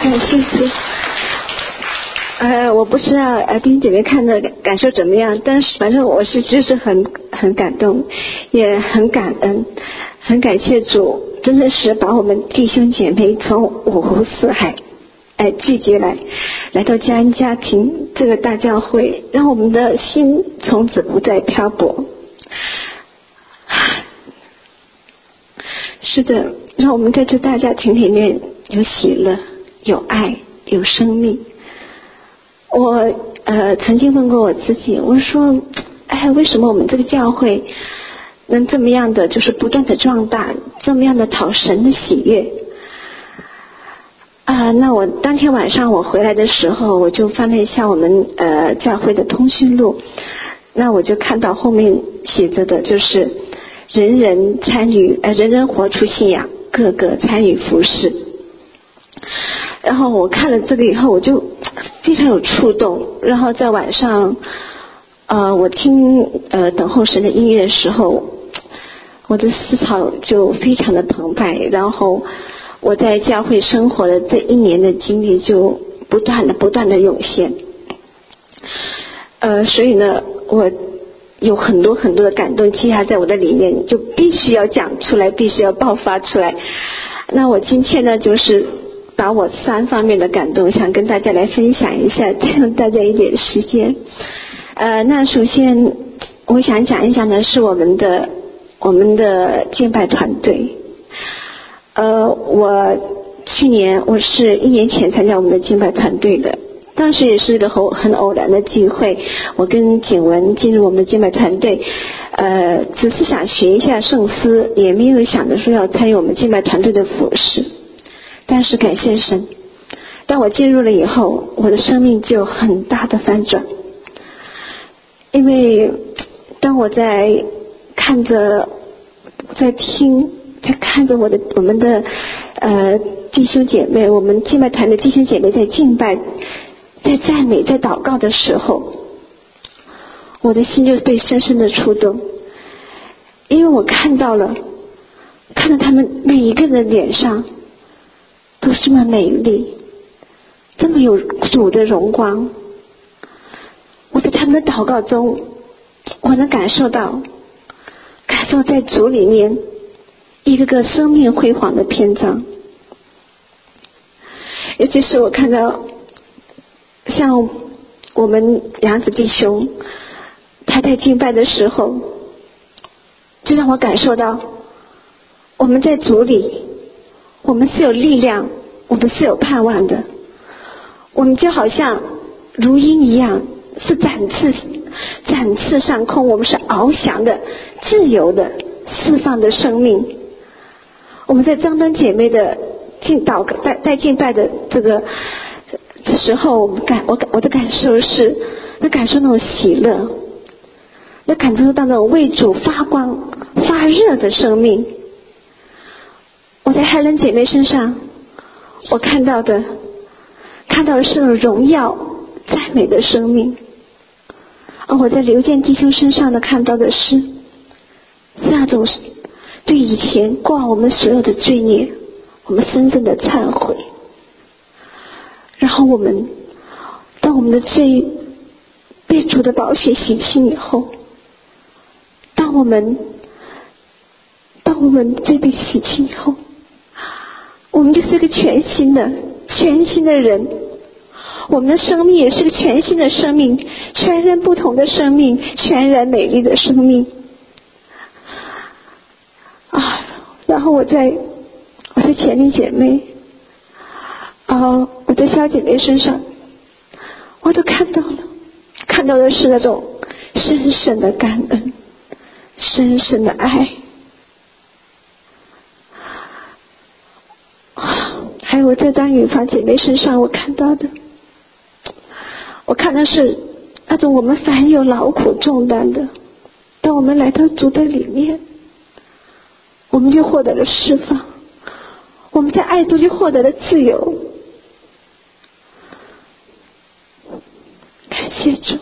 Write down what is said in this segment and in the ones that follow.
谢谢。我不知道弟兄姐妹看的感受怎么样，但是反正我是就是很感动，也很感恩，很感谢主，真的是把我们弟兄姐妹从五湖四海聚集来到嘉恩家庭这个大教会，让我们的心从此不再漂泊。是的，让我们在这大家庭里面有喜乐，有爱，有生命。我曾经问过我自己，我说为什么我们这个教会能这么样的就是不断的壮大，这么样的讨神的喜悦那我当天晚上我回来的时候，我就翻了一下我们教会的通讯录，那我就看到后面写着的就是人人参与人人活出信仰，个个参与服事。然后我看了这个以后，我就非常有触动。然后在晚上我听等候神的音乐的时候，我的思潮就非常的澎湃。然后我在教会生活的这一年的经历就不断的涌现。所以呢，我有很多的感动积压在我的里面，就必须要讲出来，必须要爆发出来。那我今天呢，就是把我3方面的感动想跟大家来分享一下，给大家一点时间。那首先我想讲一讲的是我们的敬拜团队。我是1年前参加我们的敬拜团队的，当时也是个很偶然的机会，我跟景文进入我们的敬拜团队，只是想学一下圣诗，也没有想着说要参与我们敬拜团队的服事。但是感谢神，当我进入了以后，我的生命就很大的翻转。因为当我在看着我们的弟兄姐妹，我们敬拜团的弟兄姐妹在敬拜，在赞美，在祷告的时候，我的心就被深深的触动。因为我看到他们每一个人的脸上都是这么美丽，这么有主的荣光。我在他们的祷告中，我能感受在主里面一个个生命辉煌的篇章。尤其是我看到像我们杨子弟兄，他在敬拜的时候，就让我感受到我们在主里，我们是有力量，我们是有盼望的。我们就好像如鹰一样，是展翅上空，我们是翱翔的、自由的、释放的生命。我们在张灯姐妹的在敬拜的这个时候，我的感受是，能感受那种喜乐，能感受到那种为主发光发热的生命。我在海伦姐妹身上，我看到的是那种荣耀赞美的生命。而我在刘健弟兄身上看到的是那种对以前过往我们所有的罪孽，我们深深的忏悔。然后当我们的罪被主的宝血洗清以后，当我们罪被洗清以后，我们就是一个全新的人。我们的生命也是个全新的生命，全然不同的生命，全然美丽的生命然后我在前面姐妹我在小姐妹身上，我都看到的是那种深深的感恩，深深的爱。还有我在张雨芳姐妹身上，我看到是那种我们凡有劳苦重担的，当我们来到主的里面，我们就获得了释放，我们在爱中就获得了自由。感谢主，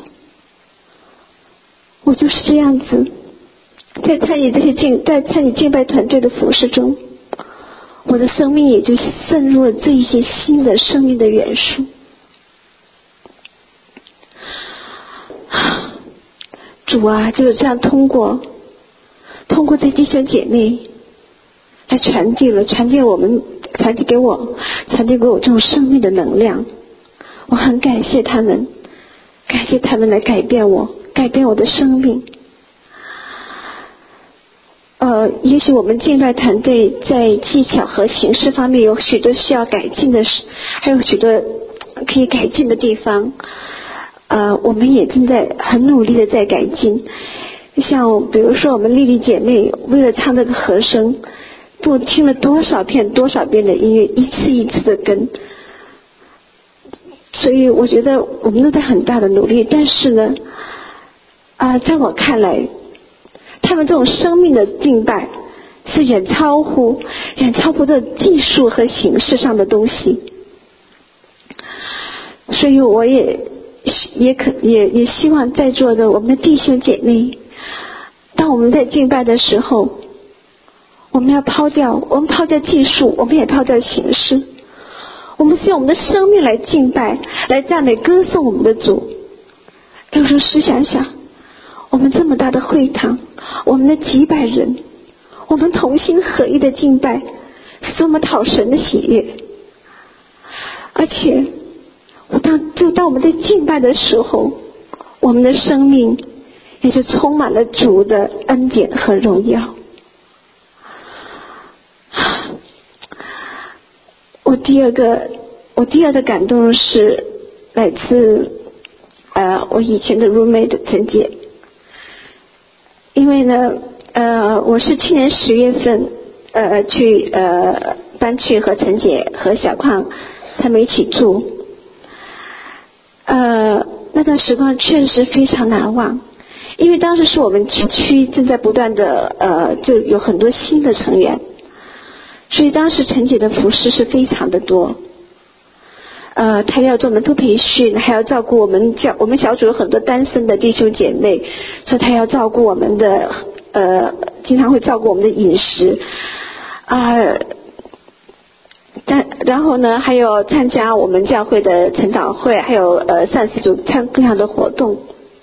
我就是这样子，在参与敬拜团队的服事中， 我的生命也就渗入了这一些新的生命的元素。主啊，就是这样通过这弟兄姐妹来传递给我这种生命的能量。我很感谢他们来改变我的生命。也许我们敬拜团队在技巧和形式方面有许多需要改进的事，还有许多可以改进的地方。我们也正在很努力的在改进。像比如说我们丽丽姐妹为了唱这个和声，不听了多少遍的音乐，一次一次的跟。所以我觉得我们都在很大的努力，但是呢，在我看来，他们这种生命的敬拜是远超乎这技术和形式上的东西。所以我也希望在座的我们的弟兄姐妹，当我们在敬拜的时候，我们抛掉技术，我们也抛掉形式，我们是用我们的生命来敬拜，来赞美歌颂我们的主。有时候试想想，我们这么大的会堂，我们的几百人，我们同心合一的敬拜，是多么讨神的喜悦。而且当我们在敬拜的时候，我们的生命也就充满了主的恩典和荣耀。我第二个感动是来自我以前的 roommate 陈姐。因为呢我是去年10月份搬去和陈姐和小矿他们一起住。那段时光确实非常难忘，因为当时是我们区正在不断的就有很多新的成员，所以当时陈姐的服事是非常的多。她要做门徒培训，还要照顾我们小组有很多单身的弟兄姐妹，所以她要照顾我们的经常会照顾我们的饮食然后呢还有参加我们教会的晨祷会，还有善事组各样的活动。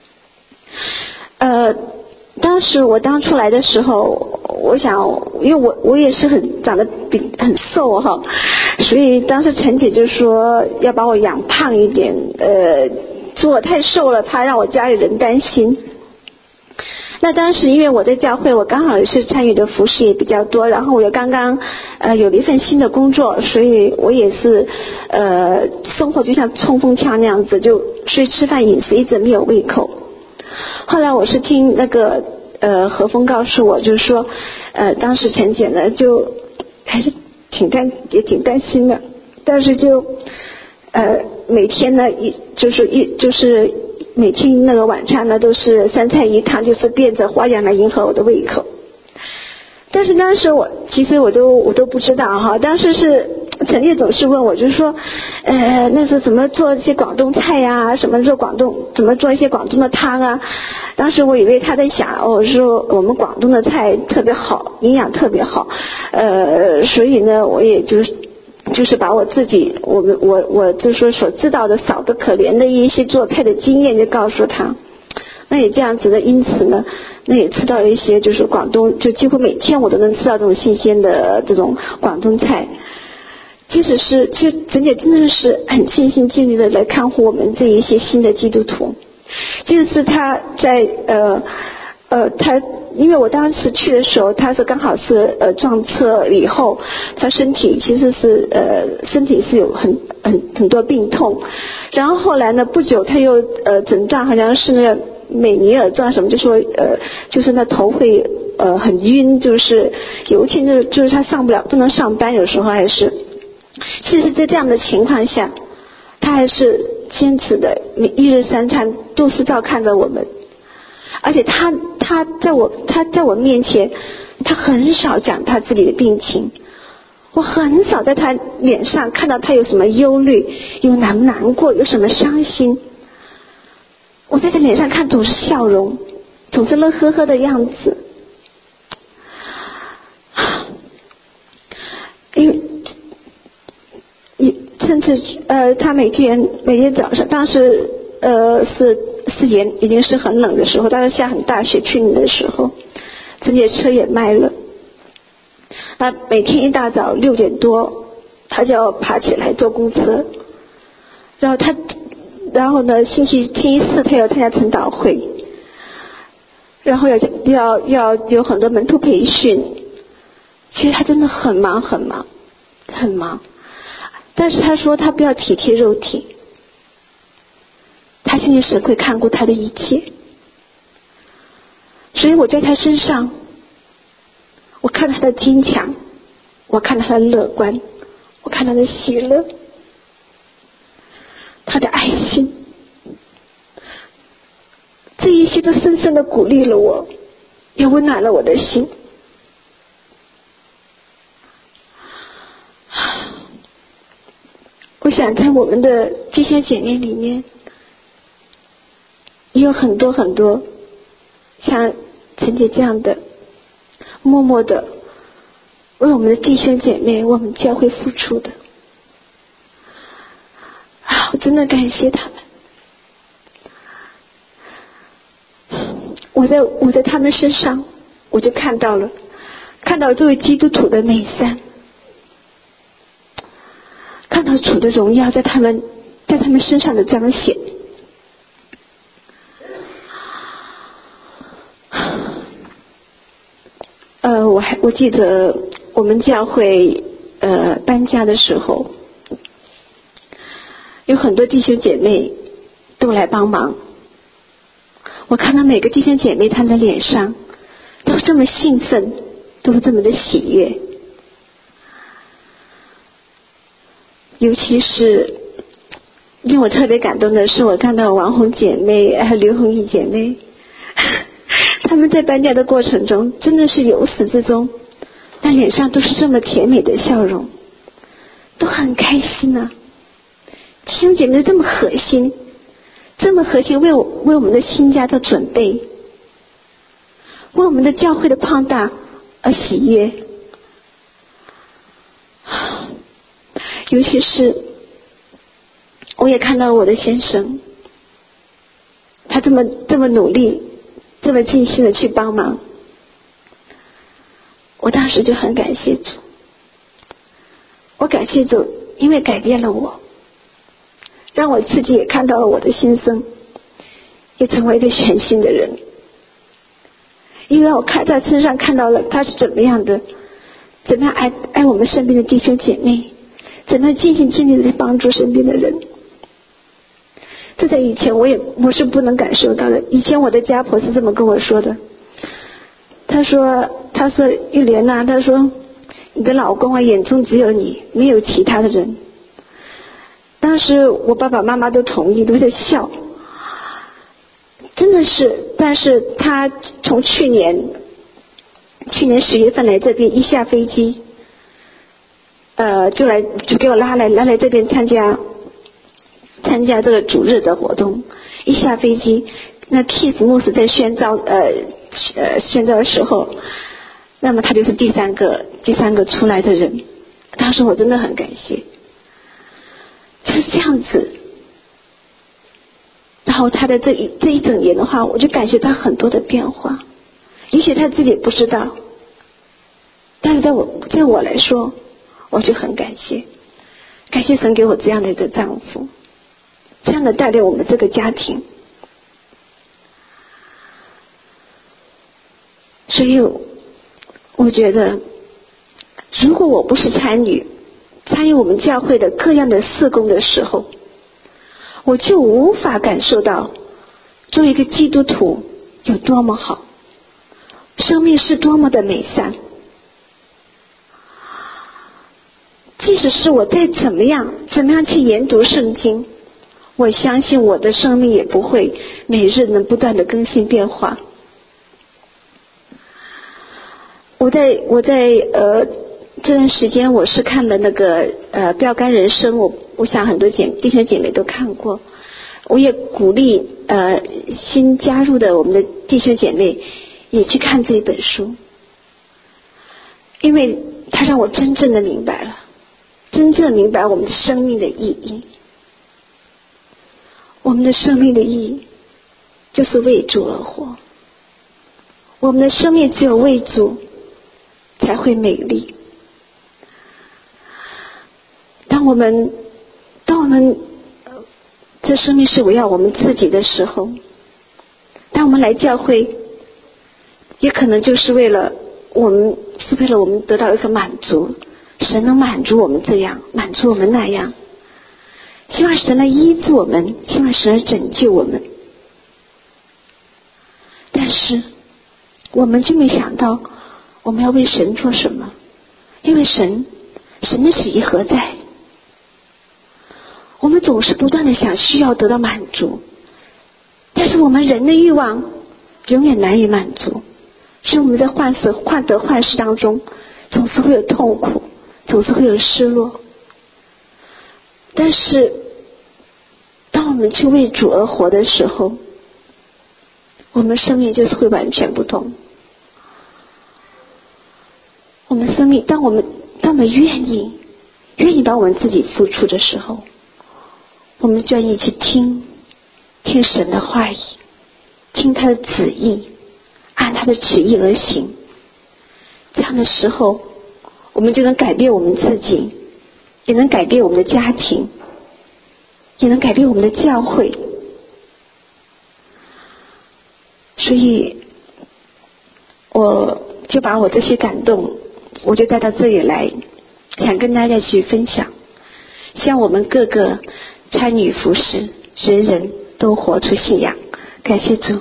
当时我出来的时候，我想因为我也是长得很瘦哈，所以当时陈姐就说要把我养胖一点，说我太瘦了，怕让我家里人担心。那当时因为我在教会，我刚好也是参与的服事也比较多，然后我又刚刚有了一份新的工作，所以我也是生活就像冲锋枪那样子，所以吃饭饮食一直没有胃口。后来我是听那个何峰告诉我，就是说当时陈姐呢就还是也挺担心的，但是就每天呢就是每天那个晚餐呢都是3菜1汤，就是变着花样来迎合我的胃口。但是当时其实我都不知道哈，当时是陈姐总是问我，就是说那时候怎么做一些广东菜呀，怎么做一些广东的汤啊。当时我以为他在想说我们广东的菜特别好，营养特别好，所以呢我也就是把我自己我就说所知道的少得可怜的一些做菜的经验就告诉他。那也这样子的，因此呢那也吃到了一些就是广东，就几乎每天我都能吃到这种新鲜的这种广东菜。其实陈姐真的是很尽心尽力的来看护我们这一些新的基督徒。就是他在他因为我当时去的时候，他是刚好是撞车以后，他身体其实是身体是有很多病痛。然后后来呢不久他又诊断好像是那个美尼尔状什么，就说就是那头会很晕，就是有一天就是他不能上班，有时候还是。其实在这样的情况下，他还是坚持的一日3餐都是照看着我们。而且他在我面前，他很少讲他自己的病情，我很少在他脸上看到他有什么忧虑，有难过，有什么伤心。我在他脸上看总是笑容，总是乐呵呵的样子。因为他每天早上，当时4点已经是很冷的时候，当时下很大雪，去年的时候，自己的车也卖了。那每天一大早6点多，他就要爬起来坐公车，然后呢，星期四他要参加晨祷会，然后要有很多门徒培训。其实他真的很忙很忙很忙，但是他说他不要体贴肉体，他相信神会看顾他的一切。所以我在他身上，我看到他的坚强，我看到他的乐观，我看到他的喜乐，他的爱心，这一些都深深的鼓励了我，也温暖了我的心。我想在我们的弟兄姐妹里面，也有很多很多像陈姐这样的默默的为我们的弟兄姐妹、我们教会付出的。我真的感谢他们。我在他们身上，我就看到了作为基督徒的美善，看到主的荣耀在他们身上的彰显。我记得我们教会搬家的时候，有很多弟兄姐妹都来帮忙。我看到每个弟兄姐妹他们的脸上都是这么兴奋，都是这么的喜悦。尤其是令我特别感动的是，我看到王红姐妹还有刘红义姐妹，他们在搬家的过程中真的是由始至终，那脸上都是这么甜美的笑容，都很开心啊。弟兄姐妹这么核心为我们的新家做准备，为我们的教会的胖大而喜悦。尤其是我也看到我的先生，他这么努力，这么尽心的去帮忙，我当时就很感谢主。我感谢主，因为改变了我，让我自己也看到了我的先生也成为一个全新的人。因为我在身上看到了他是怎么样爱我们身边的弟兄姐妹，怎么样尽心尽力的帮助身边的人。这在以前我是不能感受到的。以前我的家婆是这么跟我说的，她说玉莲啊，她说你的老公眼中只有你，没有其他的人。当时我爸爸妈妈都同意，都在笑，真的是。但是他从去年10月份来这边，一下飞机就给我拉来这边参加这个主日的活动。一下飞机，那 Keith 牧师在宣召的时候，那么他就是第三个出来的人。当时我真的很感谢，就是这样子。然后他的这一整年的话，我就感觉到很多的变化，也许他自己不知道，但是在我来说，我就很感谢神给我这样的一个丈夫，这样的带领我们这个家庭。所以我觉得，如果我不是参与我们教会的各样的事工的时候，我就无法感受到作为一个基督徒有多么好，生命是多么的美善。即使是我再怎么样去研读圣经，我相信我的生命也不会每日能不断的更新变化。我在这段时间我是看了那个标杆人生，我想很多弟兄姐妹都看过。我也鼓励新加入的我们的弟兄姐妹也去看这一本书，因为它让我真正的明白了真正明白我们的生命的意义。我们的生命的意义就是为主而活，我们的生命只有为主才会美丽。当我们这生命是围绕我们自己的时候，当我们来教会，也可能就是为了我们得到一个满足，神能满足我们这样，满足我们那样，希望神来医治我们，希望神来拯救我们。但是我们就没想到我们要为神做什么，因为神的旨意何在？我们总是不断的想需要得到满足，但是我们人的欲望永远难以满足，所以我们在患得患失当中总是会有痛苦，总是会有失落。但是当我们去为主而活的时候，我们生命就是会完全不同。我们生命当我们愿意把我们自己付出的时候，我们愿意去听神的话语，听他的旨意，按他的旨意而行。这样的时候，我们就能改变我们自己，也能改变我们的家庭，也能改变我们的教会。所以我就把我这些感动我就带到这里来，想跟大家去分享，希望我们各个参与服事，人人都活出信仰。感谢主。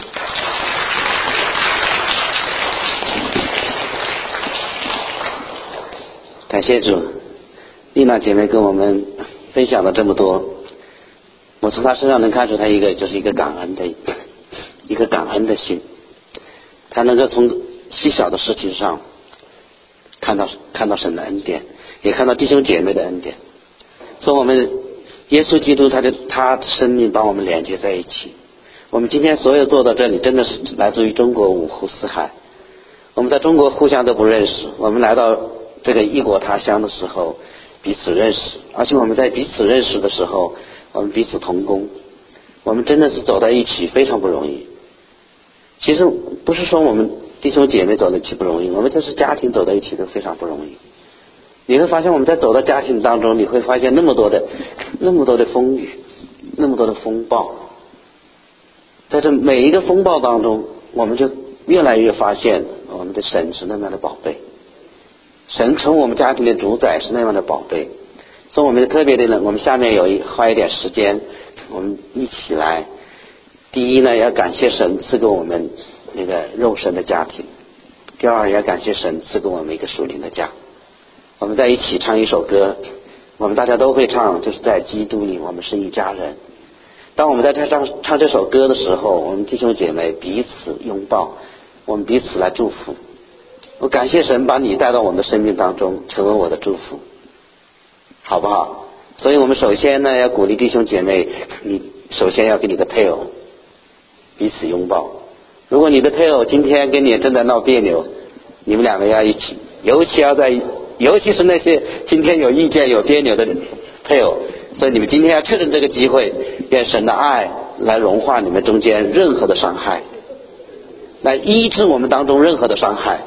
感谢主，丽娜姐妹跟我们分享了这么多，我从她身上能看出她就是一个感恩的心，她能够从细小的事情上看到神的恩典，也看到弟兄姐妹的恩典。所以我们耶稣基督他的生命把我们连接在一起。我们今天所有坐到这里，真的是来自于中国五湖四海。我们在中国互相都不认识，我们来到这个异国他乡的时候彼此认识，而且我们在彼此认识的时候，我们彼此同工，我们真的是走在一起非常不容易。其实不是说我们弟兄姐妹走在一起不容易，我们就是家庭走在一起都非常不容易。你会发现我们在走到家庭当中，你会发现那么多的风雨，那么多的风暴。在这每一个风暴当中，我们就越来越发现我们的神是那么的宝贝，神成我们家庭的主宰是那样的宝贝。所以我们特别的呢，我们下面花一点时间，我们一起来。第一呢，要感谢神赐给我们那个肉身的家庭；第二，要感谢神赐给我们一个属灵的家。我们在一起唱一首歌，我们大家都会唱，就是在基督里我们是一家人。当我们在唱这首歌的时候，我们弟兄姐妹彼此拥抱，我们彼此来祝福。我感谢神把你带到我们的生命当中，成为我的祝福，好不好？所以我们首先呢，要鼓励弟兄姐妹，你首先要跟你的配偶彼此拥抱。如果你的配偶今天跟你正在闹别扭，你们两个要一起，尤其是那些今天有意见有别扭的配偶，所以你们今天要趁着这个机会，愿神的爱来融化你们中间任何的伤害，来医治我们当中任何的伤害。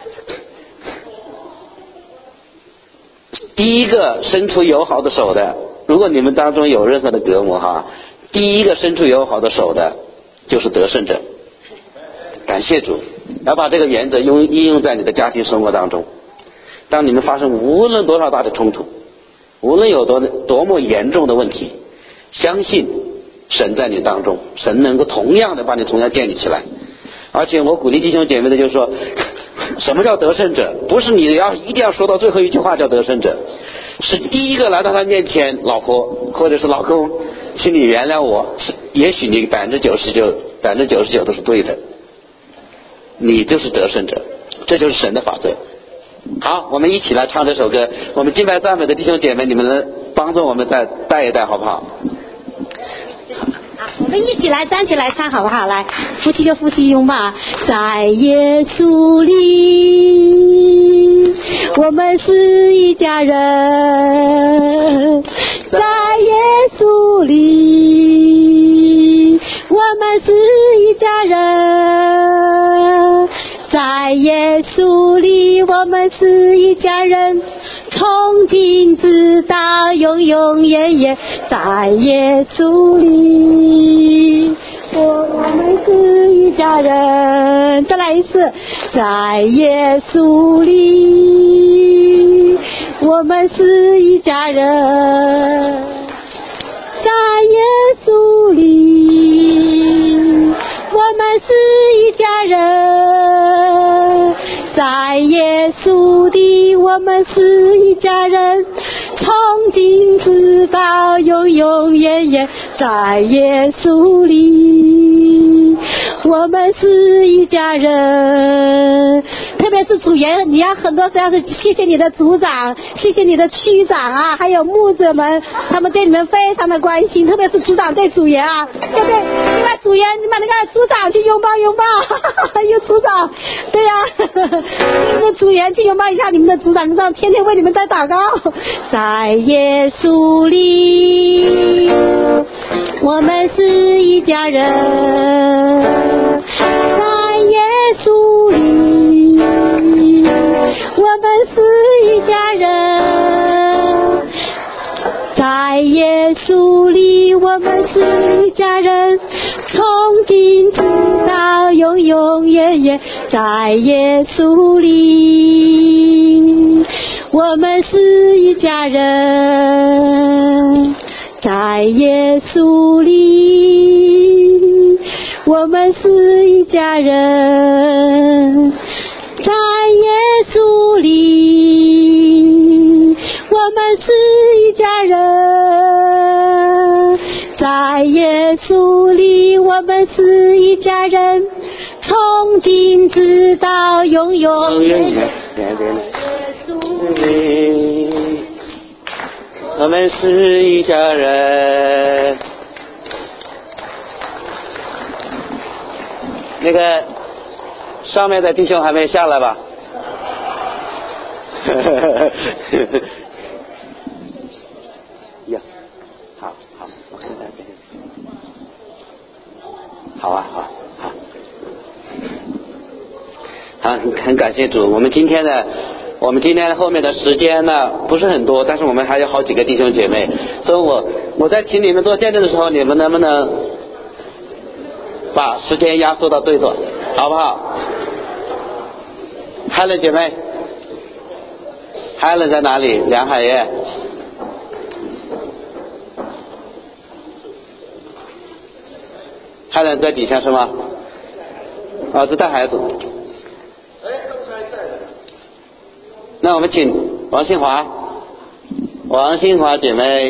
第一个伸出友好的手的，如果你们当中有任何的隔膜第一个伸出友好的手的就是得胜者。感谢主，要把这个原则应用在你的家庭生活当中。当你们发生无论多少大的冲突，无论有多么严重的问题，相信神在你当中，神能够同样的把你同样建立起来。而且我鼓励弟兄姐妹的就是说，什么叫得胜者？不是你一定要说到最后一句话叫得胜者，是第一个来到他面前，老婆或者是老公，请你原谅我，也许你99%都是对的，你就是得胜者，这就是神的法则。好，我们一起来唱这首歌。我们敬拜赞美的弟兄姐妹，你们能帮助我们再带一带好不好？ 我们一起来站起来唱好不好？来，夫妻就夫妻拥抱，在耶稣里我们是一家人，在耶稣里，我们是一家人，在耶稣里，我们是一家人，从今直到永永远远，在耶稣里，我们是一家人。再来一次，在耶稣里，我们是一家人，在耶稣里，我们是一家人，在耶稣里，我们是一家人，从今直到永永远远，在耶稣里，我们是一家人。特别是组员，你要很多时候是谢谢你的组长，谢谢你的区长啊，还有牧者们，他们对你们非常的关心，特别是组长对组员啊，对不对？另外组员，你把那个组长去拥抱拥抱，有组长，对呀、你们组员去拥抱一下你们的组长，让天天为你们在祷告。在耶稣里，我们是一家人，在耶稣里，我们是一家人，在耶稣里，我们是一家人，从今直到永永远远，在耶稣里，我们是一家人，在耶稣里，我们是一家人，在耶稣里，我们是一家人，在耶稣里，我们是一家人，从今直到永永远远。 我们是一家人。那个上面的弟兄还没下来吧？呀，好，我看看这个。好啊，好，很感谢主。我们今天的后面的时间呢不是很多，但是我们还有好几个弟兄姐妹，所以我在请你们做见证的时候，你们能不能把时间压缩到最多，好不好？Helen 姐妹 ，Helen 在哪里？梁海燕。Helen 在底下是吗？是带孩子。那我们请王新华姐妹，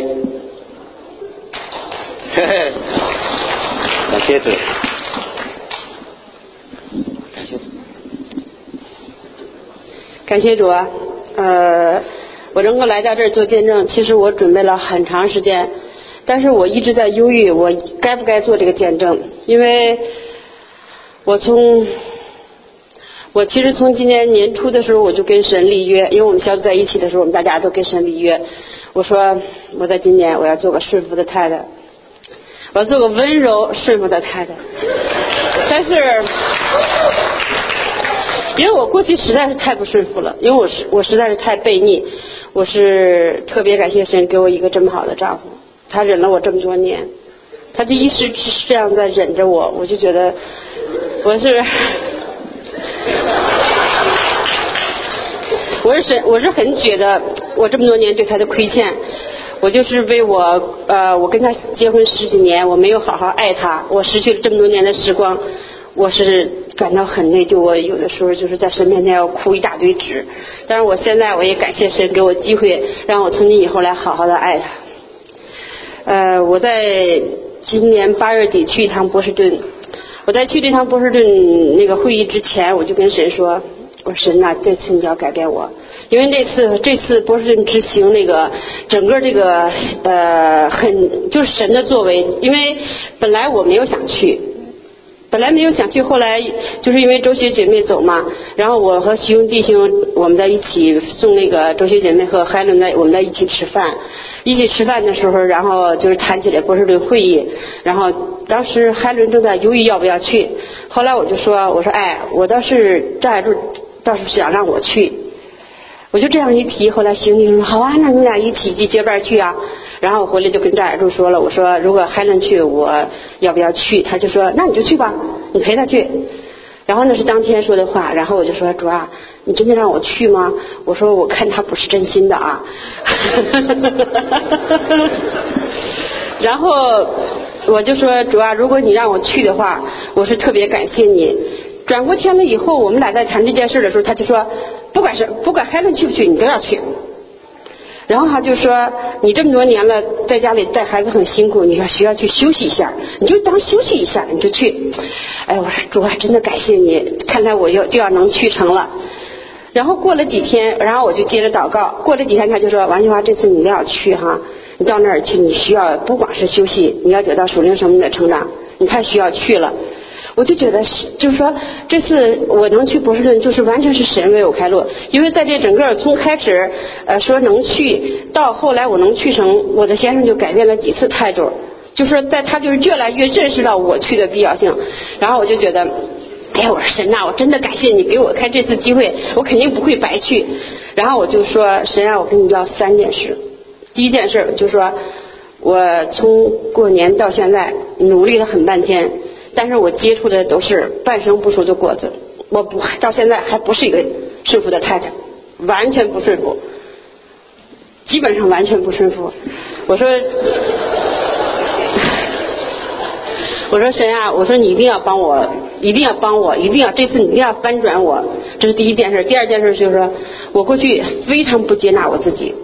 感谢主， 感谢主啊！我能够来到这儿做见证，其实我准备了很长时间，但是我一直在犹豫，我该不该做这个见证，因为我其实从今年年初的时候我就跟神立约，因为我们小组在一起的时候，我们大家都跟神立约。我说我在今年我要做个顺服的太太，我要做个温柔顺服的太太。但是因为我过去实在是太不顺服了，因为我实在是太悖逆，我是特别感谢神给我一个这么好的丈夫，他忍了我这么多年，他这一世是这样在忍着我，我就觉得我是很觉得我这么多年对他的亏欠，我就是为我跟他结婚10几年，我没有好好爱他，我失去了这么多年的时光，我是感到很内疚，我有的时候就是在神面前要哭一大堆纸，但是我现在我也感谢神给我机会，让我从今以后来好好的爱他。我在今年8月底去一趟波士顿，我在去这趟波士顿那个会议之前，我就跟神说，我说神啊，这次你要改变我，因为这次波士顿之行那个整个这个就是神的作为，因为本来我没有想去， 本来没有想去，后来就是因为周学姐妹走嘛，然后我和徐勇弟兄我们在一起送那个周学姐妹和海伦我们在一起吃饭，的时候，然后就是谈起来波士顿会议，然后当时海伦正在犹豫要不要去，后来我说哎，我张海柱倒是想让我去，我就这样一提，后来徐勇弟兄说好啊，那你俩一起结伴去啊。然后我回来就跟张海柱说了，我说如果海伦去我要不要去，他就说那你就去吧，你陪他去。然后那是当天说的话，然后我就说主啊，你真的让我去吗？我说我看他不是真心的啊。然后我就说主啊，如果你让我去的话，我是特别感谢你。转过天了以后，我们俩在谈这件事的时候，他就说不管海伦去不去，你都要去。然后他就说你这么多年了在家里带孩子很辛苦，你要需要去休息一下，你就当休息一下，你就去。哎，我说主啊，真的感谢你，看来我就要能去成了。然后过了几天，然后我就接着祷告，过了几天他就说王金华，这次你一定要去哈，你到那儿去，你需要不光是休息，你要得到属灵生命的成长，你太需要去了。我就觉得就是说这次我能去波士顿就是完全是神为我开路，因为在这整个从开始说能去到后来我能去成，我的先生就改变了几次态度，就是说在他就是越来越认识到我去的必要性。然后我就觉得哎呀，我说神啊，我真的感谢你给我开这次机会，我肯定不会白去。然后我就说神啊，我跟你要3件事。第一件事就是说我从过年到现在努力了很半天，但是我接触的都是半生不熟的果子，我到现在还不是一个顺服的太太，完全不顺服，基本上完全不顺服。我说神啊，我说你一定要帮我，一定要这次你一定要翻转我，这是第一件事。第二件事就是说我过去非常不接纳我自己，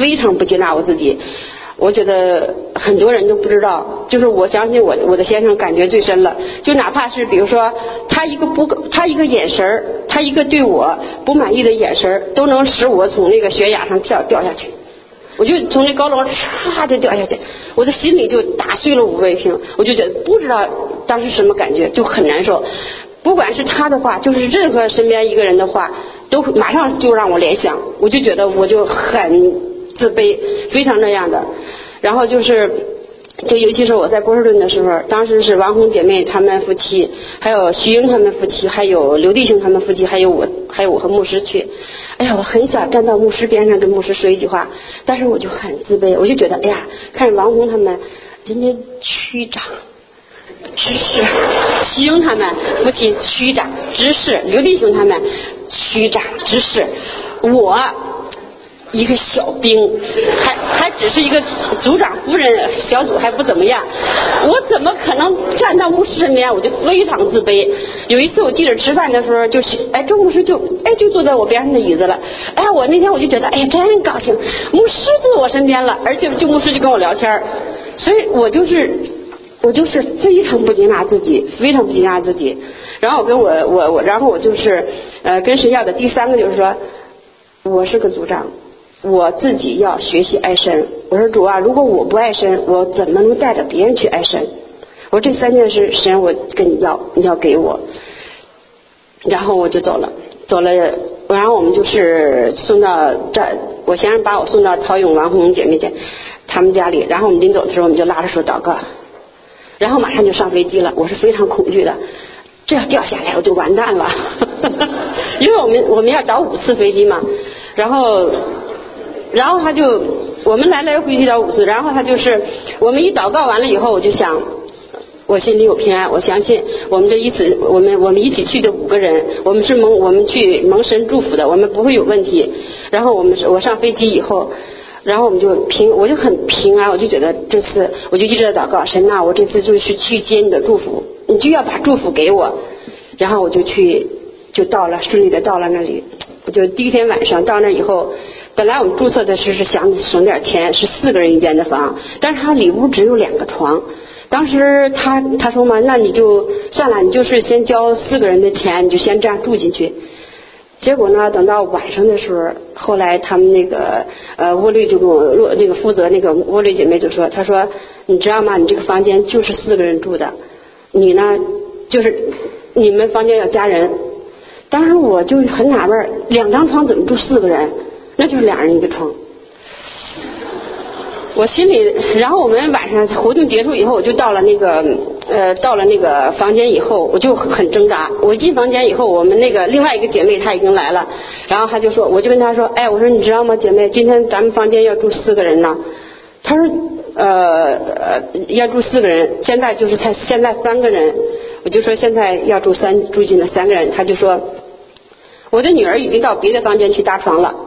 我觉得很多人都不知道，就是我相信我的先生感觉最深了，就哪怕是比如说他一个眼神，他一个对我不满意的眼神，都能使我从那个悬崖上掉下去，我就从那高楼唰就掉下去，我的心里就打碎了5位平，我就觉得不知道当时什么感觉，就很难受。不管是他的话，就是任何身边一个人的话，都马上就让我联想，我就觉得我就很自卑，非常那样的。然后就尤其是我在波士顿的时候，当时是王红姐妹他们夫妻，还有徐英他们夫妻，还有刘弟兄他们夫妻，还有我和牧师去。哎呀，我很想站到牧师边上跟牧师说一句话，但是我就很自卑，我就觉得哎呀，看王红他们人家区长执事，徐英他们夫妻区长执事，刘弟兄他们区长执事，我一个小兵，还只是一个组长夫人，小组还不怎么样，我怎么可能站到牧师身边？我就非常自卑。有一次我记着吃饭的时候，周牧师就坐在我边上的椅子了。哎，我那天我就觉得哎呀真高兴，牧师坐我身边了，而且牧师就跟我聊天，所以我就是非常不接纳自己，然后然后我就是跟神要的第3个就是说，我是个组长。我自己要学习爱神，我说主啊，如果我不爱神，我怎么能带着别人去爱神？我说这3件事神我跟你要，你要给我。然后我就走了，然后我们就是送到这，我先生把我送到陶勇王红姐妹家他们家里，然后我们临走的时候我们就拉着手祷告，然后马上就上飞机了。我是非常恐惧的，这要掉下来我就完蛋了因为我们要倒5次飞机嘛，然后他就我们来回去倒5次，然后他就是我们一祷告完了以后，我就想我心里有平安，我相信我们我们一起去的5个人，我们去蒙神祝福的，我们不会有问题。然后我上飞机以后，然后我就很平安，我就觉得这次我就一直在祷告，神啊，我这次就是去接你的祝福，你就要把祝福给我。然后我就顺利的到了那里。我就第一天晚上到那以后，本来我们注册的是想省点钱，是4个人一间的房，但是他里屋只有2个床。当时他说嘛，那你就算了，你就是先交4个人的钱，你就先这样住进去。结果呢，等到晚上的时候，后来他们那个沃律就跟我那个负责那个沃律姐妹就说，她说你知道吗，你这个房间就是4个人住的，你呢就是你们房间要加人。当时我就很纳闷，2张床怎么住4个人？那就是2人一个床。我心里，然后我们晚上活动结束以后，我就到了那个房间以后，我就很挣扎。我进房间以后，我们那个另外一个姐妹她已经来了，然后她就说，我就跟她说，哎，我说你知道吗，姐妹，今天咱们房间要住4个人呢。她说要住4个人，现在3个人。我就说现在要住进了3个人。她就说我的女儿已经到别的房间去搭床了。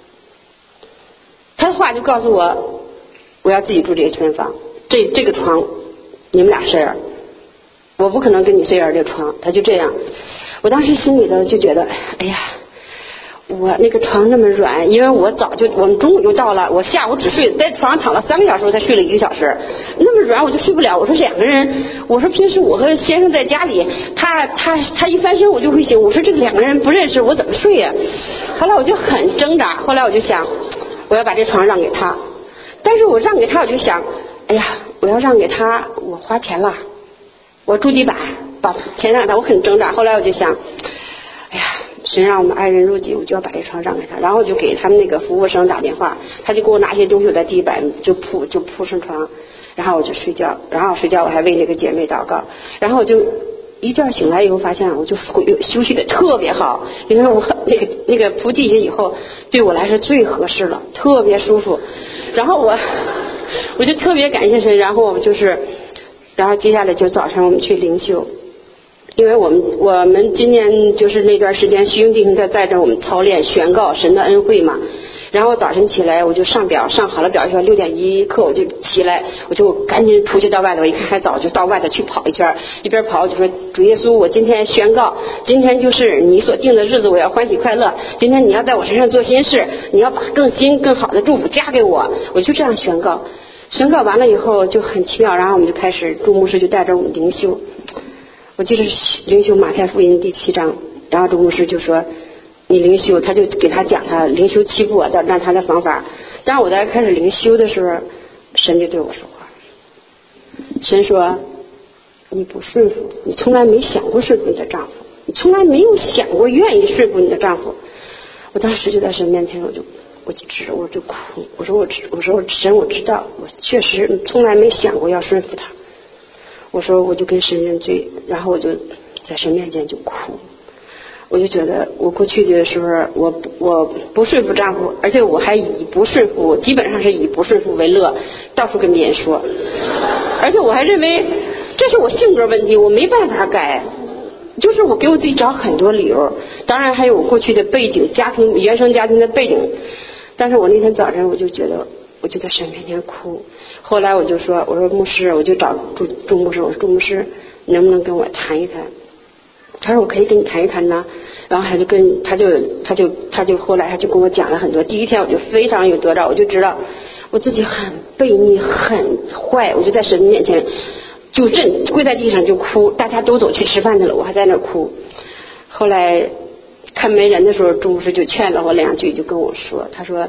她的话就告诉我，我要自己住这个全房，这个床你们俩share，我不可能跟你share这个床。她就这样，我当时心里头就觉得，哎呀，我那个床那么软，因为我们中午就到了，我下午只睡在床上躺了3个小时，我才睡了1个小时，那么软我就睡不了。我说2个人，我说平时我和先生在家里，他一翻身我就会醒，我说这个2个人不认识，我怎么睡呀？后来我就很挣扎，后来我就想，我要把这床让给他，但是我让给他，我就想，哎呀，我要让给他，我花钱了，我住地板，把钱让他，我很挣扎。后来我就想，哎呀，谁让我们爱人如己，我就要把这床让给他。然后我就给他们那个服务生打电话，他就给我拿些东西，我在地板就铺上床，然后我就睡觉。然后睡觉我还为那个姐妹祷告。然后我就一觉醒来以后，发现我就休息的特别好，因为我那个铺地下以后对我来说最合适了，特别舒服。然后我就特别感谢神。然后接下来就早上我们去灵修。因为我们今年就是那段时间徐英弟兄在带着我们操练宣告神的恩惠嘛，然后早晨起来我就上好了表，说6点1刻我就起来，我就赶紧出去到外头，我一看还早，就到外头去跑一圈，一边跑我就说，主耶稣，我今天宣告，今天就是你所定的日子，我要欢喜快乐，今天你要在我身上做新事，你要把更新更好的祝福加给我。我就这样宣告完了以后就很奇妙，然后我们就开始，朱牧师就带着我们灵修。我记得灵修马太福音第7章，然后朱牧师就说你灵修，他就给他讲他灵修7步让他的方法。当我在开始灵修的时候，神就对我说话，神说你不顺服，你从来没想过顺服你的丈夫，你从来没有想过愿意顺服你的丈夫。我当时就在神面前，我就哭，我说神，我知道我确实从来没想过要顺服他。我说我就跟神认罪，然后我就在神面前就哭。我就觉得我过去的时候，我不顺服丈夫，而且我还以不顺服，基本上是以不顺服为乐，到处跟别人说，而且我还认为这是我性格问题，我没办法改，就是我给我自己找很多理由。当然还有我过去的背景，原生家庭的背景。但是我那天早晨我就觉得，我就在神面前哭。后来我就说，我说牧师，我就找朱牧师，我说朱牧师，能不能跟我谈一谈？他说我可以跟你谈一谈呢。然后他就后来他就跟我讲了很多。第一天我就非常有得着，我就知道我自己很悖逆很坏，我就在神面前就跪在地上就哭，大家都走去吃饭去了，我还在那哭。后来看没人的时候，朱牧师就劝了我2句，就跟我说，他说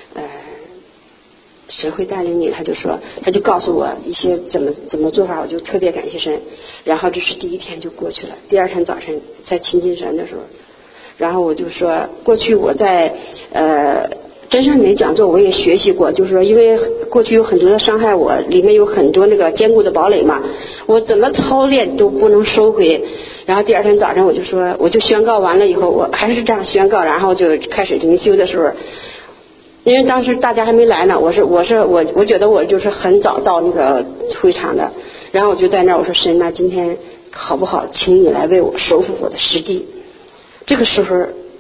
谁会带领你？他就告诉我一些怎么做法，我就特别感谢神。然后这是第1天就过去了。第2天早晨在亲近神的时候，然后我就说，过去我在真善美讲座我也学习过，就是说因为过去有很多的伤害我，里面有很多那个坚固的堡垒嘛，我怎么操练都不能收回。然后第2天早上我就宣告完了以后，我还是这样宣告，然后就开始灵修的时候，因为当时大家还没来呢，我觉得我就是很早到那个会场的，然后我就在那儿，我说神啊，今天好不好，请你来为我收复我的失地。这个时候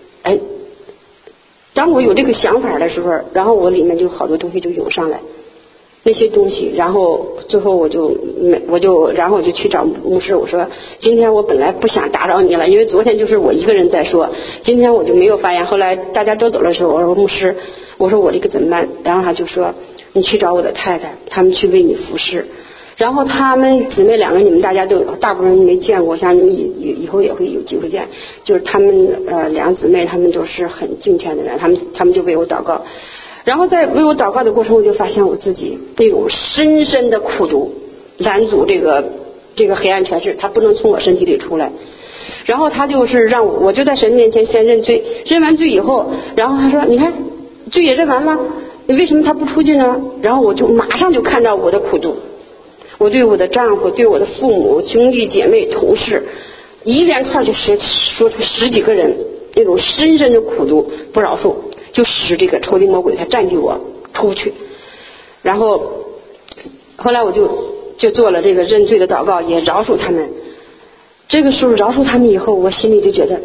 当我有这个想法的时候，然后我里面就好多东西就涌上来，那些东西，然后最后然后我就去找牧师，我说今天我本来不想打扰你了，因为昨天就是我一个人在说，今天我就没有发言。后来大家都走的时候，我说牧师，我说我这个怎么办？然后他就说你去找我的太太，他们去为你服侍。然后他们姊妹2个，你们大家都大部分人没见过，像你们以后也会有机会见。就是他们2姊妹，他们都是很敬虔的人，他们就为我祷告。然后在为我祷告的过程，我就发现我自己那种深深的苦毒，拦阻这个这个黑暗权势，它不能从我身体里出来。然后他就是让我就在神面前先认罪，认完罪以后，然后他说你看罪也认完了，你为什么他不出去呢？然后我就马上就看到我的苦度，我对我的丈夫，对我的父母、兄弟姐妹、同事，一连串就说出10几个人那种深深的苦度不饶恕，就使这个仇敌魔鬼他占据我出不去。然后后来我就做了这个认罪的祷告，也饶恕他们。这个时候饶恕他们以后，我心里就觉得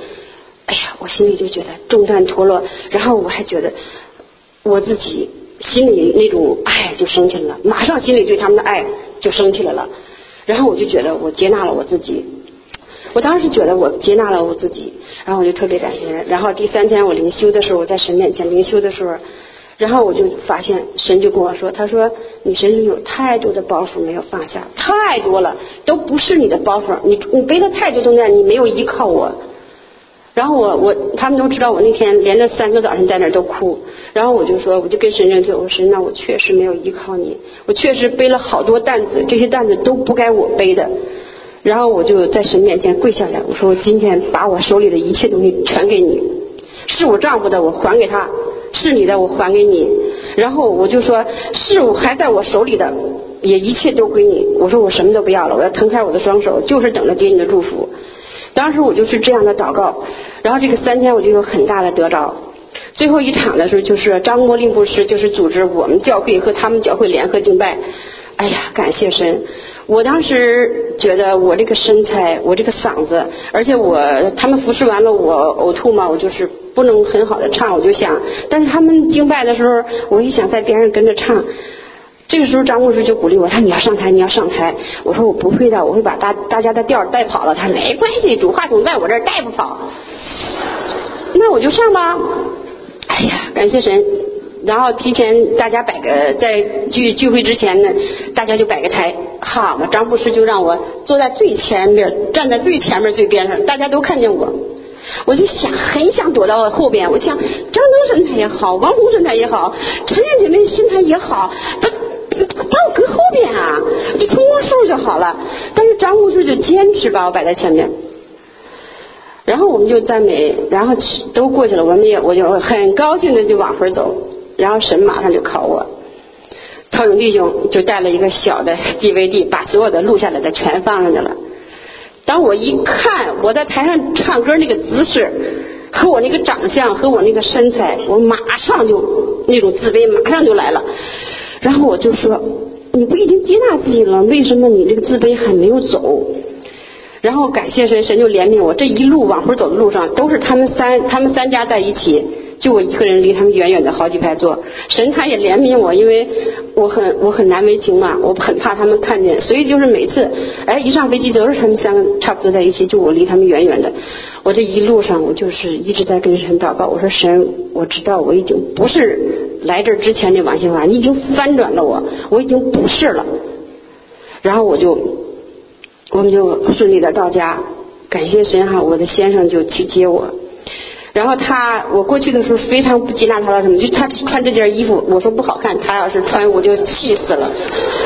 重担脱落，然后我还觉得我自己心里那种爱就升起来了，马上心里对他们的爱就升起来了。然后我就觉得我接纳了我自己，我当时觉得我接纳了我自己，然后我就特别感谢人。然后第3天我灵修的时候，我在神面前灵修的时候，然后我就发现神就跟我说，他说你身上有太多的包袱没有放下，太多了，都不是你的包袱，你背了太多东西，你没有依靠我。然后他们都知道我那天连着3个早上在那儿都哭，然后我就跟神认罪，我说神，那我确实没有依靠你，我确实背了好多担子，这些担子都不该我背的。然后我就在神面前跪下来，我说我今天把我手里的一切东西全给你，是我丈夫的我还给他，是你的我还给你。然后我就说是我还在我手里的也一切都归你，我说我什么都不要了，我要腾开我的双手，就是等着给你的祝福。当时我就是这样的祷告，然后这个3天我就有很大的得着。最后一场的时候就是张国令牧师就是组织我们教会和他们教会联合敬拜，哎呀感谢神。我当时觉得我这个身材，我这个嗓子，而且他们服侍完了我呕吐嘛，我就是不能很好的唱，我就想，但是他们敬拜的时候我也想在边上跟着唱。这个时候张牧师就鼓励我，他说你要上台，你要上台。我说我不会的，我会把大家的调带跑了。他说没关系，主话筒在我这儿带不跑，那我就上吧。哎呀感谢神。然后提前大家摆个在聚会之前呢，大家就摆个台，好嘛，张牧师就让我坐在最前面，站在最前面最边上，大家都看见我。我就很想躲到后边，我想张东身材也好，王红身材也好，陈燕姐妹身材也好，把我搁后边啊，就冲过数就好了。但是张牧师就坚持把我摆在前面，然后我们就赞美，然后都过去了，我就很高兴的就往回走，然后神马上就考我。陶勇弟兄就带了一个小的 DVD， 把所有的录下来的全放上去了。当我一看我在台上唱歌那个姿势和我那个长相和我那个身材，我马上就那种自卑马上就来了。然后我就说你不已经接纳自己了，为什么你这个自卑还没有走？然后感谢神，神就怜悯我，这一路往回走的路上都是他们三家在一起，就我一个人离他们远远的好几排坐。神他也怜悯我，因为我很难为情嘛，我很怕他们看见，所以就是每次一上飞机都是他们3个差不多在一起，就我离他们远远的。我这一路上我就是一直在跟神祷告，我说神，我知道我已经不是来这之前的王新华，你已经翻转了我已经不是了。然后我们就顺利的到家，感谢神哈，我的先生就去接我。然后我过去的时候非常不接纳他的什么，就他穿这件衣服我说不好看，他要是穿我就气死了，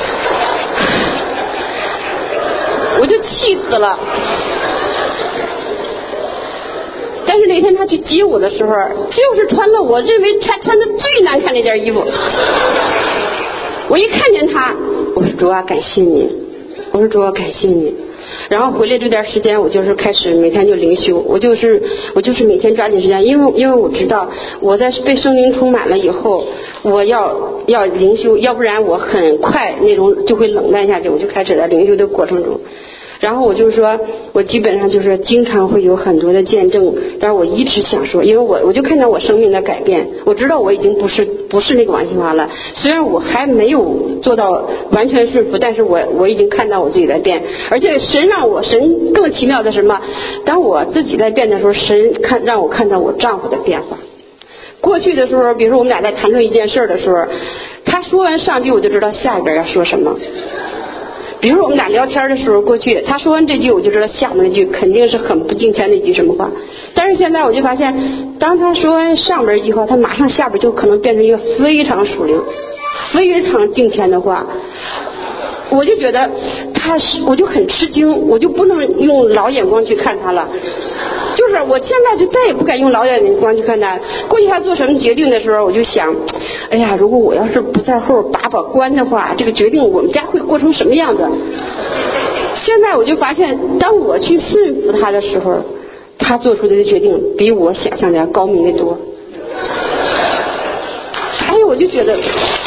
我就气死了。但是那天他去接我的时候，就是穿了我认为他穿的最难看那件衣服。我一看见他，我说主啊感谢你，我说主啊感谢你。然后回来这段时间我就是开始每天就灵修，我就是每天抓紧时间，因为我知道我在被圣灵充满了以后，我要灵修，要不然我很快那种就会冷淡下去。我就开始在灵修的过程中，然后我就说我基本上就是经常会有很多的见证，但是我一直想说，因为我就看到我生命的改变，我知道我已经不是那个王新华了，虽然我还没有做到完全顺服，但是我已经看到我自己在变。而且神更奇妙的是什么，当我自己在变的时候，神让我看到我丈夫的变化。过去的时候，比如说我们俩在谈论一件事的时候，他说完上句我就知道下一个要说什么。比如我们俩聊天的时候，过去他说完这句我就知道下面那句肯定是很不敬虔的一句什么话。但是现在我就发现，当他说完上边一句话，他马上下边就可能变成一个非常属灵非常敬虔的话。 我就觉得我就很吃惊，我就不能用老眼光去看他了。就是我现在就再也不敢用老眼光去看他。过去他做什么决定的时候，我就想，哎呀，如果我要是不在后把关的话，这个决定我们家会过成什么样子？现在我就发现，当我去顺服他的时候，他做出的决定比我想象的要高明的多。哎，我就觉得。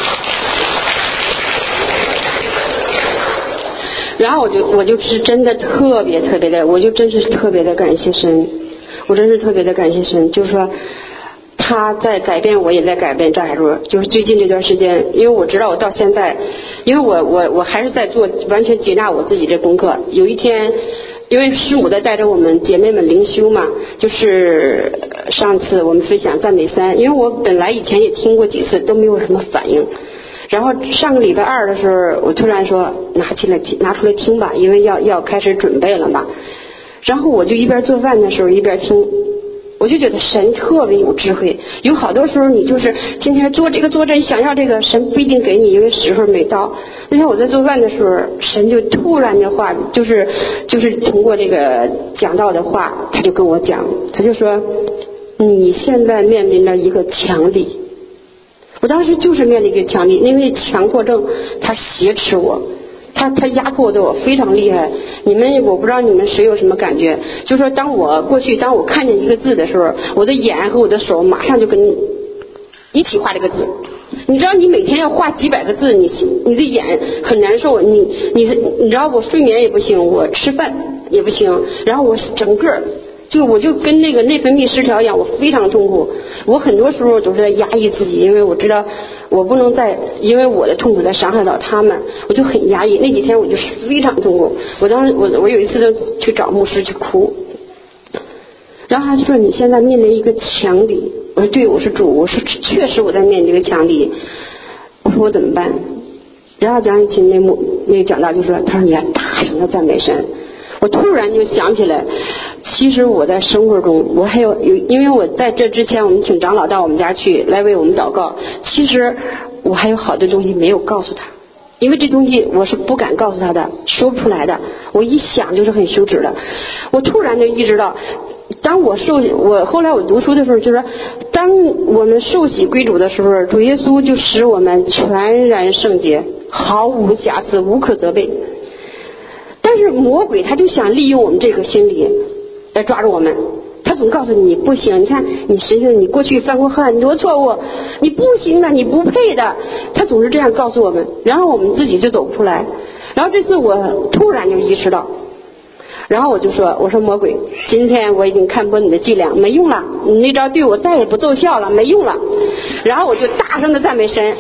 然后我就是真的特别的，我就真是特别的感谢神，我真是特别的感谢神，就是说他在改变我，也在改变张海若。就是最近这段时间，因为我知道我到现在，因为我还是在做完全接纳我自己的功课。有一天，因为师母在带着我们姐妹们灵修嘛，就是上次我们分享赞美3，因为我本来以前也听过几次都没有什么反应。然后上个礼拜2的时候，我突然说拿出来听吧，因为要开始准备了嘛。然后我就一边做饭的时候一边听，我就觉得神特别有智慧。有好多时候你就是天天做这个做这，你想要这个，神不一定给你，因为时候没到。那天我在做饭的时候，神就突然的话，就是通过这个讲道的话，他就跟我讲，他就说你现在面临着一个强敌。我当时就是面临一个强敌，因为强迫症，他挟持我，他压迫的我非常厉害。我不知道你们谁有什么感觉，就是说当我看见一个字的时候，我的眼和我的手马上就跟一起画这个字。你知道你每天要画几百个字，你的眼很难受，你知道我睡眠也不行，我吃饭也不行，然后我整个我就跟那个内分泌失调一样，我非常痛苦。我很多时候都是在压抑自己，因为我知道我不能再因为我的痛苦再伤害到他们，我就很压抑。那几天我就是非常痛苦。我当时我有一次就去找牧师去哭，然后他就说你现在面临一个强敌。我说对，我是主，我说确实我在面临这个强敌。我说我怎么办？然后讲起那个讲道就说，他说你要大声的赞美神。我突然就想起来，其实我在生活中我还有因为我在这之前我们请长老到我们家去来为我们祷告，其实我还有好多东西没有告诉他，因为这东西我是不敢告诉他的，说不出来的，我一想就是很羞耻的。我突然就意识到，当我后来我读书的时候，就是当我们受洗归主的时候，主耶稣就使我们全然圣洁，毫无瑕疵，无可责备。但是魔鬼他就想利用我们这个心理来抓住我们，他总告诉你不行，你看你身上你过去犯过很多错误，你不行的，你不配的，他总是这样告诉我们，然后我们自己就走不出来。然后这次我突然就意识到，然后我说魔鬼，今天我已经看破你的伎俩，没用了，你那招对我再也不奏效了，没用了。然后我就大声的赞美神，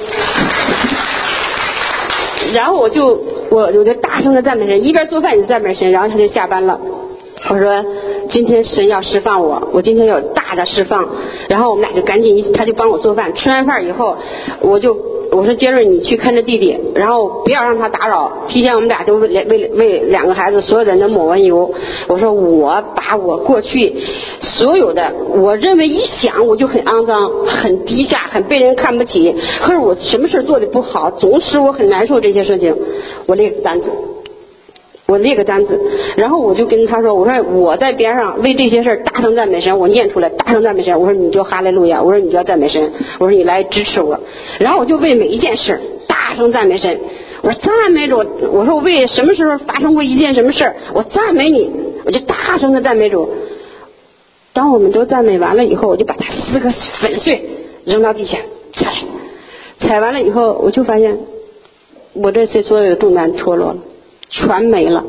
然后我就大声的赞美神，一边做饭也赞美神。然后他就下班了，我说今天神要释放我今天有大的释放。然后我们俩就赶紧他就帮我做饭，吃完饭以后我说杰瑞你去看着弟弟，然后不要让他打扰。提前我们俩就为2个孩子所有人都抹完油。我说我把我过去所有的我认为一想我就很肮脏很低下很被人看不起，可是我什么事做的不好总使我很难受，这些事情我列个单子，然后我就跟他说，我说我在边上为这些事大声赞美神，我念出来大声赞美神，我说你就哈利路亚，我说你就要赞美神，我说你来支持我。然后我就为每一件事大声赞美神，我说赞美主，我说我为什么时候发生过一件什么事我赞美你，我就大声的赞美主。当我们都赞美完了以后，我就把它撕个粉碎扔到地下踩完了以后，我就发现我这些所有的重担脱落了，全没了。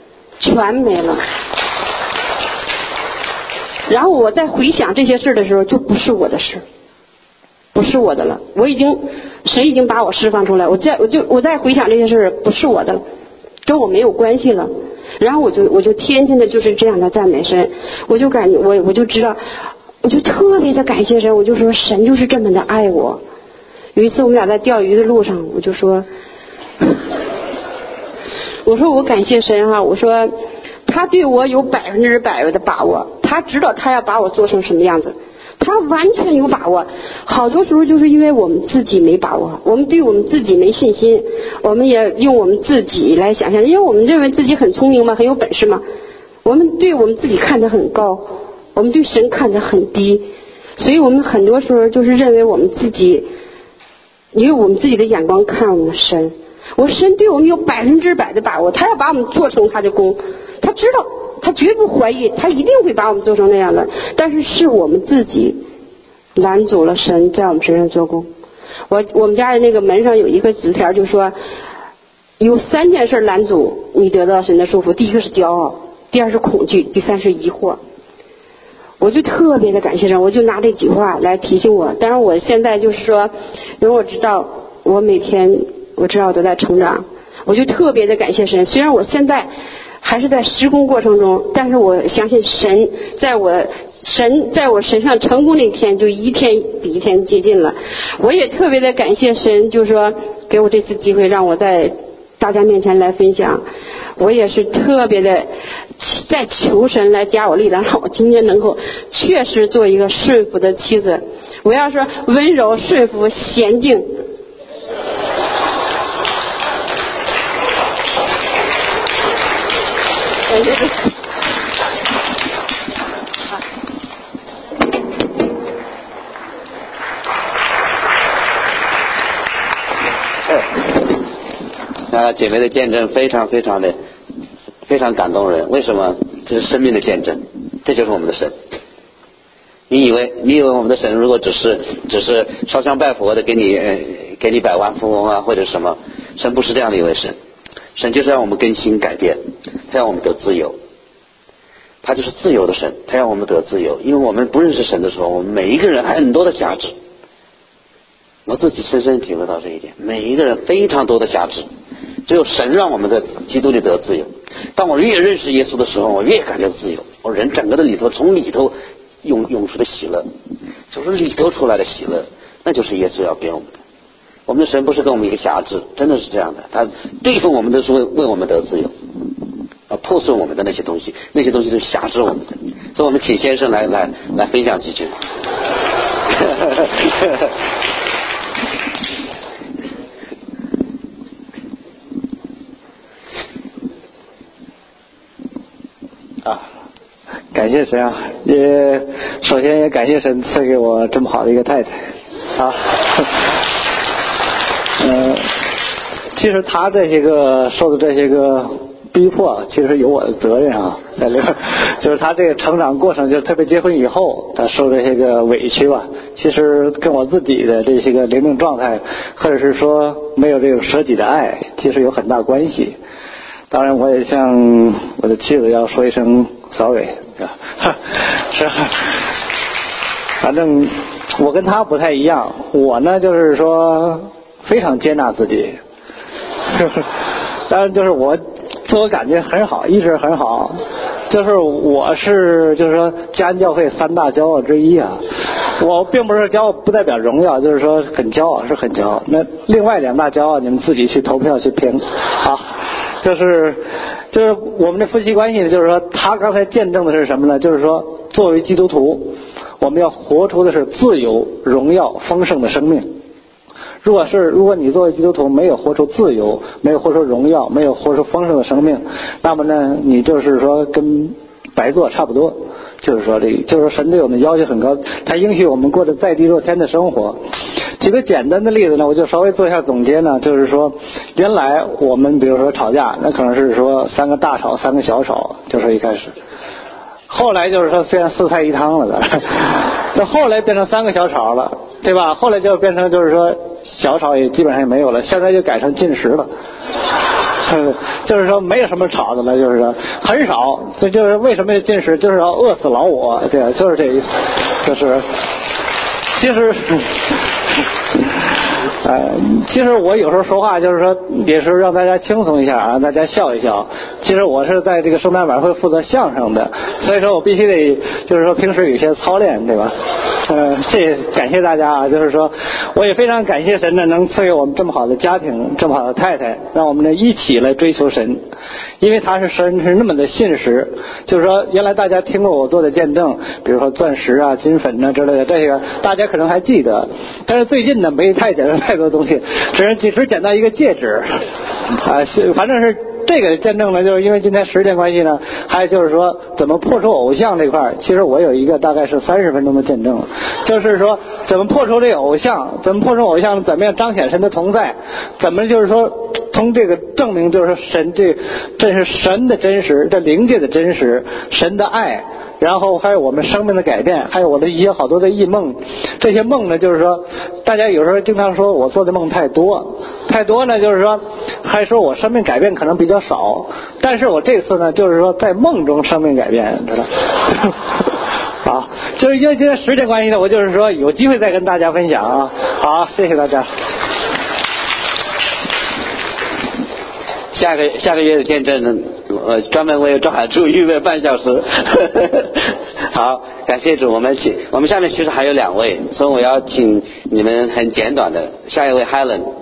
然后我在回想这些事的时候，就不是我的事，不是我的了。神已经把我释放出来，我在回想这些事，不是我的了，跟我没有关系了。然后我就天天的就是这样的赞美神，我就感觉我就知道，我就特别的感谢神，我就说神就是这么的爱我。有一次我们俩在钓鱼的路上，我就说我感谢神哈，我说他对我有100%的把握，他知道他要把我做成什么样子， 他完全有把握。好多时候就是因为我们自己没把握，我们对我们自己没信心，我们也用我们自己来想象，因为我们认为自己很聪明嘛，很有本事嘛，我们对我们自己看得很高，我们对神看得很低，所以我们很多时候就是认为我们自己，用我们自己的眼光看我们的神。我神对我们有100%的把握，他要把我们做成他的工，他知道，他绝不怀疑，他一定会把我们做成那样的。但是是我们自己拦阻了神在我们身上做工。我们家的那个门上有一个纸条，就说有3件事拦阻你得到神的祝福，第一个是骄傲，第二是恐惧，第三是疑惑。我就特别的感谢神，我就拿这几句话来提醒我。当然我现在就是说，因为我知道我每天我知道我都在成长，我就特别的感谢神。虽然我现在还是在施工过程中，但是我相信神在我身上成功的一天就一天比一天接近了。我也特别的感谢神，就是说给我这次机会让我在大家面前来分享。我也是特别的在求神来加我力量，让我今天能够确实做一个顺服的妻子。我要说温柔顺服娴静。 姐妹的见证非常感动人。为什么？这是生命的见证，这就是我们的神。你以为我们的神如果只是烧香拜佛的给你百万富翁啊或者什么？神不是这样的一位神，神就是让我们更新改变，他让我们得自由，他就是自由的神，他让我们得自由。因为我们不认识神的时候，我们每一个人很多的辖制，我自己深深体会到这一点，每一个人非常多的辖制，只有神让我们在基督里得自由。当我越认识耶稣的时候，我越感觉自由，我人整个的里头从里头涌出的喜乐，就是里头出来的喜乐，那就是耶稣要给我们的。我们的神不是跟我们一个辖制，真的是这样的，他对付我们的是为我们得自由，破碎我们的那些东西，那些东西是辖制我们的。所以我们请先生来分享几句。 感谢神啊！首先也感谢神赐给我这么好的一个太太啊。其实他这些个受的这些个逼迫，其实有我的责任啊，在里边。就是他这个成长过程，就特别结婚以后，他受这些个委屈吧，其实跟我自己的这些个灵命状态，或者是说没有这种舍己的爱，其实有很大关系。当然，我也向我的妻子要说一声 sorry， 是，反正我跟他不太一样，我呢就是说非常接纳自己，当然就是我自我感觉很好，一直很好，就是我是就是说嘉恩教会3大骄傲之一啊。我并不是骄傲不代表荣耀，就是说很骄傲，是很骄傲。那另外2大骄傲你们自己去投票去评啊。就是我们的夫妻关系呢，就是说他刚才见证的是什么呢？就是说作为基督徒，我们要活出的是自由、荣耀、丰盛的生命。如果你作为基督徒没有活出自由，没有活出荣耀，没有活出丰盛的生命，那么呢，你就是说跟白做差不多。就是说神对我们要求很高，他应许我们过着在地若天的生活。举个简单的例子呢，我就稍微做一下总结呢，就是说原来我们比如说吵架，那可能是说3个大吵3个小吵，就是一开始。后来就是说虽然4菜1汤了，那后来变成3个小吵了，对吧？后来就变成就是说小吵也基本上也没有了，现在就改成禁食了。就是说没有什么吵的了，就是说很少，这就是为什么禁食，就是要饿死老我，对啊，就是这意思。就是其实其实我有时候说话就是说也是让大家轻松一下啊，大家笑一笑。其实我是在这个圣诞晚会负责相声的，所以说我必须得就是说平时有一些操练，对吧？感谢大家啊，就是说我也非常感谢神呢，能赐给我们这么好的家庭，这么好的太太，让我们呢一起来追求神，因为他是神是那么的信实。就是说原来大家听过我做的见证，比如说钻石啊、金粉啊之类的，这个大家可能还记得，但是最近呢没太捡到太多东西，只捡到一个戒指啊，反正是这个见证呢，就是因为今天时间关系呢，还有就是说怎么破除偶像这块，其实我有一个大概是30分钟的见证，就是说怎么破除这个偶像，怎么破除偶像，怎么样彰显神的同在，怎么就是说从这个证明就是神这是神的真实，这灵界的真实，神的爱。然后还有我们生命的改变，还有我的一些好多的异梦，这些梦呢，就是说大家有时候经常说我做的梦太多呢，就是说还说我生命改变可能比较少，但是我这次呢，就是说在梦中生命改变，知道好，就是因为今天时间关系呢，我就是说有机会再跟大家分享啊。好，谢谢大家。 下个月的见证呢，专门为赵海柱预备半小时。好，感谢主，我们下面其实还有2位，所以我要请你们很简短的，下一位 Helen。